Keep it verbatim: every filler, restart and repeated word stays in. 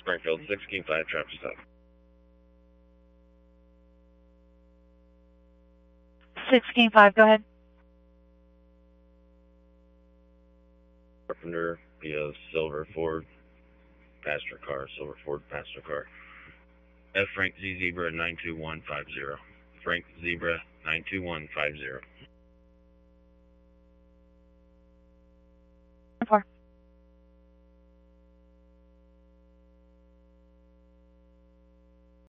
Springfield, six King five, traffic stop. six King five, go ahead. Carpenter, via Silver Ford, passenger car, Silver Ford passenger car. F Frank Z Zebra nine two one five zero. Frank Zebra nine two one five zero.